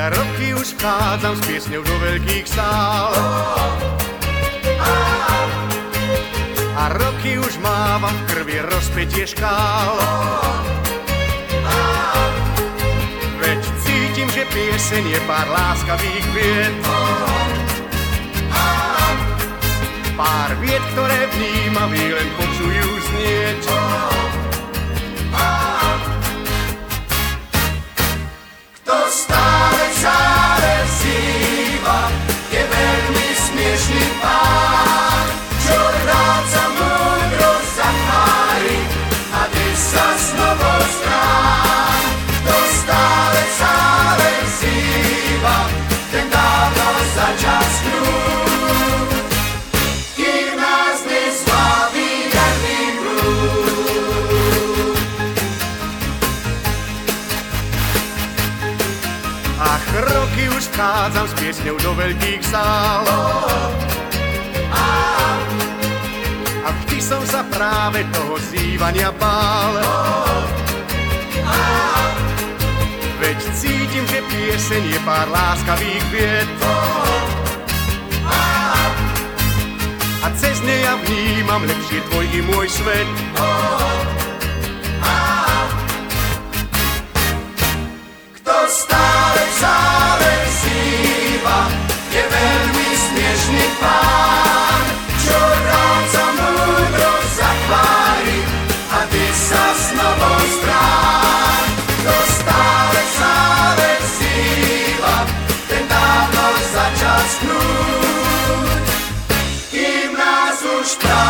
Roky už vchádzam s piesňou do veľkých sál. A roky už mávam v krvi rozpätie škál. Veď cítim, že pieseň je pár láskavých vied. Pár vied, ktoré vnímaví len počujú znieť. Kto stále vzýva, je veľmi smiešný pán, čo rád sa múdrosť zachvári a ty sa znovu strán. Kto stále vzýva, ten dávno začal snúť, kým nás neslaví jarný blúd. Ach, roky už vchádzam s piesňou do veľkých sál. A vždy som sa práve toho zývania bál. Veď cítim, že pieseň je pár láskavých vied. A cez ne ja vnímam lepšie tvoj i môj svet. Kto stále vzýva, je veľmi smiešný pán, čo rád sa múdrosť zachvári a ty sa znovu strán. Kto stále vzýva, ten dávno začal snúť, kým nás už práve